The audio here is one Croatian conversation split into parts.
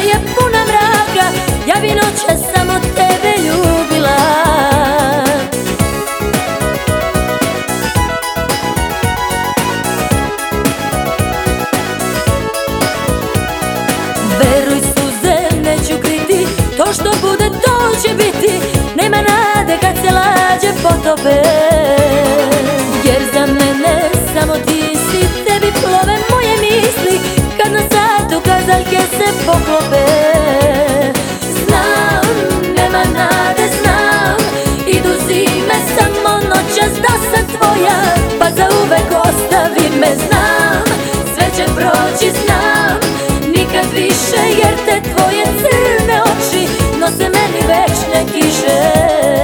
je puna mraka, ja bi noćas samo tebe ljubila. Veruj suze, neću kriti, to što bude to će biti. Nema nade kad se lađe potope, jer za mene samo ti si. Tebi plove moje misli kad na satu kazaljke se poklope. Znam, nema nade, znam, idu zime, samo noćas da sam tvoja, pa zauvek ostavi me. Znam, sve će proći, znam, nikad više, jer te tvoje crne oči nose meni večne kiše.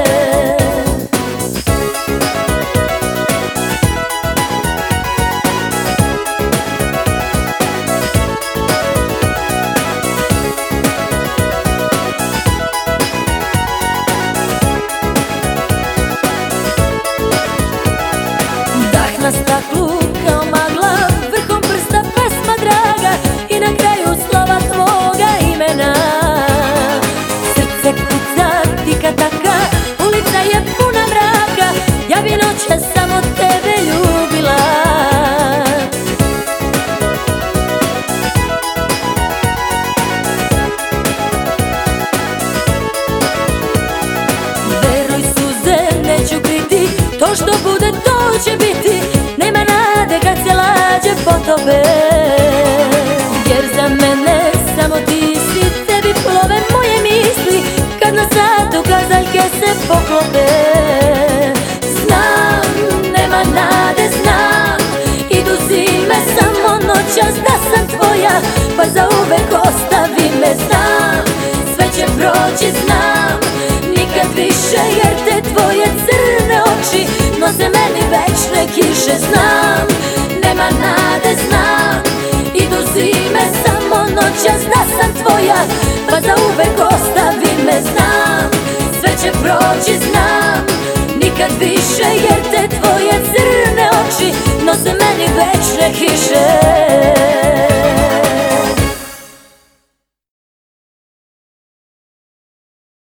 Na staklu kao magla, vrhom prsta pesma draga i na kraju slova tvoga imena. Srce kuca, tika taka, ulica je puna mraka, ja bi noćas samo tebe ljubila. Veruj suze, neću kriti, to što bude to će biti. Nema nade kad se lađe potope, jer za mene samo ti si. Tebi plove moje misli kad na satu kazaljke se poklope. Znam, nema nade, znam, idu zime, samo noćas da sam tvoja, pa zauvek ostavi me. Znam, sve će proći, znam, nikad više, jer te tvoje crne oči nose meni večne kiše. Znam, nema nade, znam, idu zime, samo noćas da sam tvoja, pa zauvek ostavi me. Znam, sve će proći, znam, nikad više, jer te tvoje